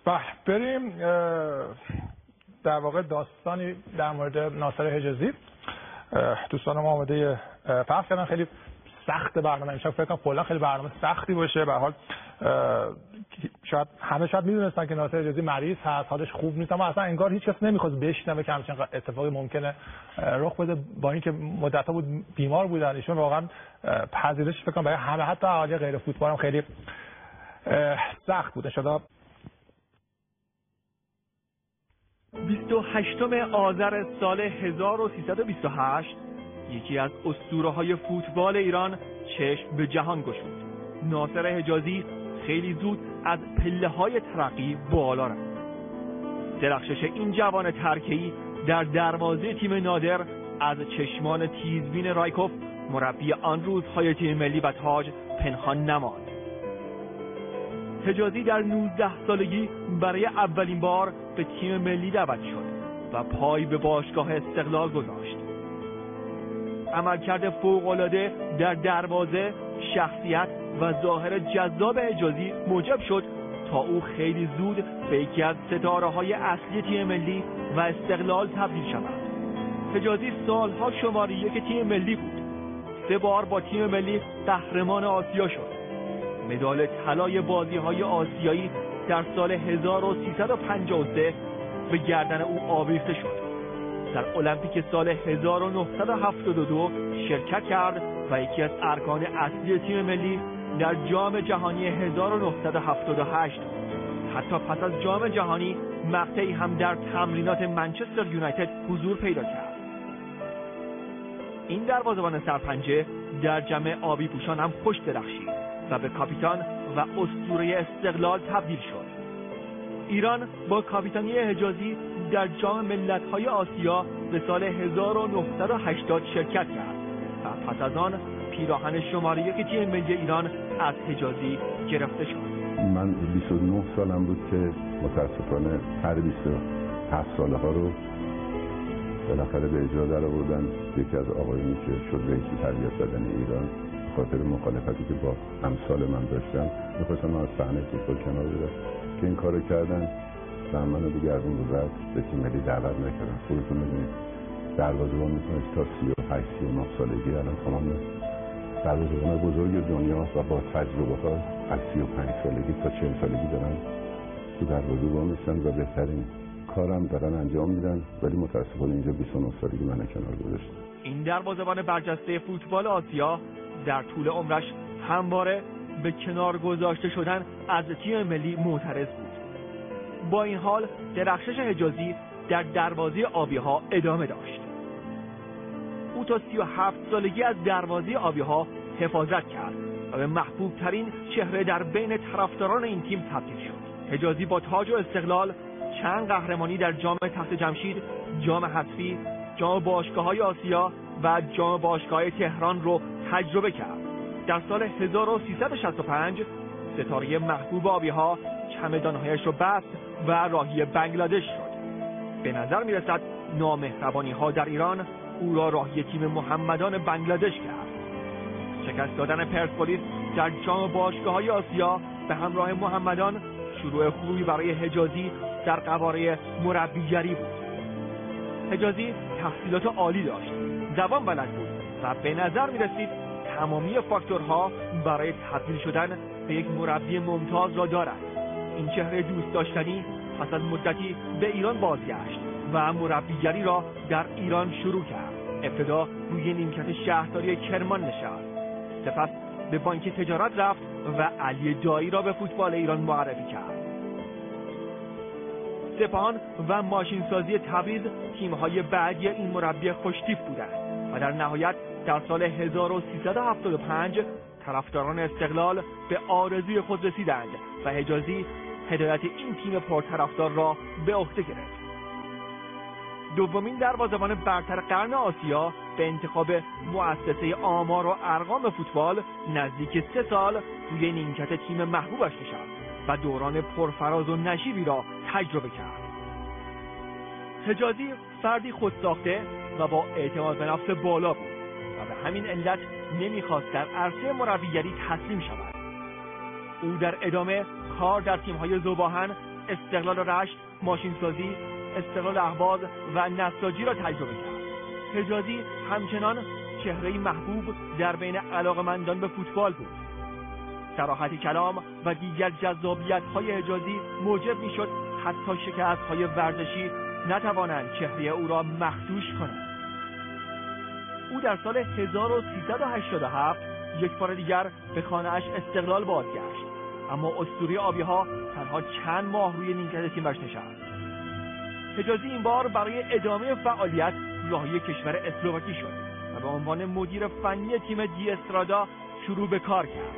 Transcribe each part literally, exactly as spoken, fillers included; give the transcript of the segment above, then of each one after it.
بله بریم در واقع داستانی در مورد ناصر حجازی. دوستان ما آماده پخش کردن. خیلی سخت برنامه امشب، فکر کنم کلا خیلی برنامه سختی باشه. به هر حال شاید همه شاید میدونستن که ناصر حجازی مریض هست، حالش خوب نیست، اما اصلا انگار هیچ کس نمیخواست بشنوه که همچین اتفاقی ممکنه رخ بده. با اینکه مدت‌ها بود بیمار بودن، ایشون واقعا پذیرش فکر کنم برای همه، حتی اهالی غیر فوتبال هم خیلی سخت بود. ان بیست و هشتم آذر سال هزار و سیصد و بیست و هشت یکی از اسطوره‌های فوتبال ایران چشم به جهان گشود. ناصر حجازی خیلی زود از پله‌های ترقی بالا رفت. درخشش این جوان ترکی‌ای در دروازه تیم نادر از چشمان تیزبین رایکوف مربی آن روزهای تیم ملی و تاج پنهان نماند. حجازی در نوزده سالگی برای اولین بار به تیم ملی دعوت شد و پای به باشگاه استقلال گذاشت. عملکرد فوق‌العاده در دروازه، شخصیت و ظاهر جذاب حجازی موجب شد تا او خیلی زود به یکی از ستاره‌های اصلی تیم ملی و استقلال تبدیل شود. حجازی سالها شماره یک تیم ملی بود. سه بار با تیم ملی قهرمان آسیا شد. مدال طلای بازی‌های آسیایی در سال هزار و سیصد و پنجاه و سه به گردن او آویخته شد. در المپیک سال هزار و نهصد و هفتاد و دو شرکت کرد و یکی از ارکان اصلی تیم ملی در جام جهانی هزار و نهصد و هفتاد و هشت. حتی پس از جام جهانی مقطعی هم در تمرینات منچستر یونایتد حضور پیدا کرد. این دروازه‌بان سرپنجه در جمع آبی پوشان هم خوش درخشید و به کاپیتان و اسطوره استقلال تبدیل شد. ایران با کاپیتانی حجازی در جام ملت‌های آسیا به سال هزار و نهصد و هشتاد شرکت کرد و پس از آن پیراهن شماره یک تیم ملی ایران از حجازی گرفته شد. من بیست و نه سالم بود که متاسفانه هر بیست و هفت ساله ها رو بالاخره به اجرا در آوردن. یکی از آقایونی که شد رئیس تربیت بدنی ایران، خاطر مخالفتی که با امثال من داشتم می‌خواستم از صحنه فوتبال کنار برم که این کارو کردن و منو دیگه از اون روز به تیم ملی دعوت نکردن. خودتون می‌دونید دروازه‌بان میتونه تا سی و هشت سی و نه سالگی الان تمام دروازه‌بان بزرگ دنیا و با تجربه‌ها از سی و پنج سالگی تا چهل سالگی دارن تو دروازه‌بان میشن و بهترین کارم دارن انجام میدن، ولی متأسفانه اینجا بیست و نه سالگی من کنار گذاشتم. این دروازه‌بان برجسته فوتبال آسیا در طول عمرش همواره به کنار گذاشته شدن از تیم ملی معترض بود. با این حال درخشش حجازی در دروازه آبی‌ها ادامه داشت. او تا سی و هفت سالگی از دروازه آبی‌ها حفاظت کرد و به محبوب ترین چهره در بین طرفداران این تیم تبدیل شد. حجازی با تاج و استقلال چند قهرمانی در جام تخت جمشید، جام حذفی، جام باشگاه‌های آسیا و جام باشگاه‌های تهران رو تجربه کرد. در سال هزار و سیصد و شصت و پنج ستاره محبوب آبی‌ها چمدان‌هایش رو بست و راهی بنگلادش شد. به نظر می‌رسد نامهربانی‌ها در ایران او را راهی تیم محمدان بنگلادش کرد. شکست دادن پرسپولیس در جام باشگاه‌های آسیا به همراه محمدان شروع خوبی برای حجازی در قواره مربیگری بود. حجازی تحصیلات عالی داشت، زبان بلد بود و به نظر می‌رسید تمامی فاکتورها برای تبدیل شدن به یک مربی ممتاز را دارد. این چهره دوست داشتنی پس از مدتی به ایران بازگشت و مربیگری را در ایران شروع کرد. ابتدا روی نیمکت شهرداری کرمان نشست، سپس به بانک تجارت رفت و علی دایی را به فوتبال ایران معرفی کرد. سپاهان و ماشینسازی تبریز تیم‌های بعدی این مربی خوشتیپ بودند و در نهایت در سال هزار و سیصد و هفتاد و پنج طرفداران استقلال به آرزوی خود رسیدند و حجازی هدایت این تیم پرطرفدار را به عهده گرفت. دومین دروازه‌بان برتر قرن آسیا به انتخاب مؤسسه آمار و ارقام فوتبال نزدیک سه سال روی نیمکت تیم محبوبش نشست و دوران پرفراز و نشیبی را تجربه کرد. حجازی فردی خودساخته و با اعتماد به نفس بالا بود و به همین علت نمیخواست در عرصه مربیگری تسلیم شود. او در ادامه کار در تیم‌های ذوب‌آهن، استقلال رشت، ماشینسازی، استقلال اهواز و نساجی را تجربه کرد. حجازی همچنان چهره‌ای محبوب در بین علاقه‌مندان به فوتبال بود. صراحت کلام و دیگر جذابیت‌های حجازی موجب می‌شد حتی شکست‌های ورزشی نتوانند چهره او را مخدوش کنند. او در سال هزار و سیصد و هشتاد و هفت یک بار دیگر به خانه‌اش استقلال بازگشت، اما اسطوره آبی‌ها تنها چند ماه روی نیمکت تیمش نشست. حجازی این بار برای ادامه فعالیت راهی کشور اسلواکی شد و به عنوان مدیر فنی تیم دی استرادا شروع به کار کرد.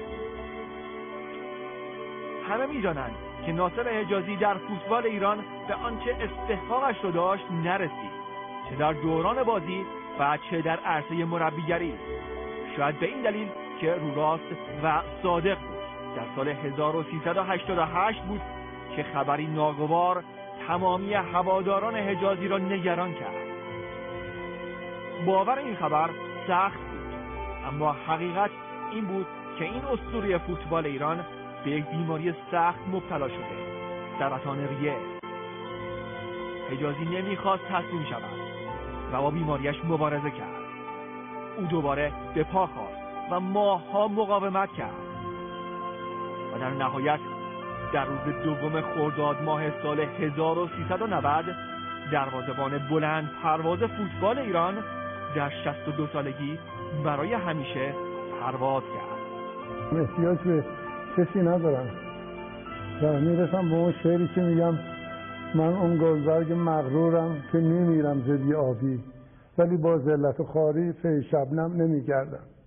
همه می‌دانند که ناصر حجازی در فوتبال ایران به آنچه استحقاقش رو داشت نرسید، چه در دوران بازی و چه در عرصه مربیگری. شاید به این دلیل که رو راست و صادق بود. در سال هزار و سیصد و هشتاد و هشت بود که خبری ناگوار تمامی هواداران حجازی را نگران کرد. باور این خبر سخت بود، اما حقیقت این بود که این اسطوره فوتبال ایران به یک بیماری سخت مبتلا شده، سرطان ریه. حجازی نمیخواست تسلیم شود و با بیماریش مبارزه کرد. او دوباره به پا خواست و ماه‌ها مقاومت کرد و در نهایت در روز دوم خرداد ماه سال هزار و سیصد و نود دروازه‌بان بلند پرواز فوتبال ایران در شصت و دو سالگی برای همیشه پرواز کرد. احتیاج به کسی ندارم و میرسم به اون شعری که میگم من اون گلبرگ مغرورم که میمیرم ز بی آبی، ولی با ذلت و خواری پی شبنم نمیگردم.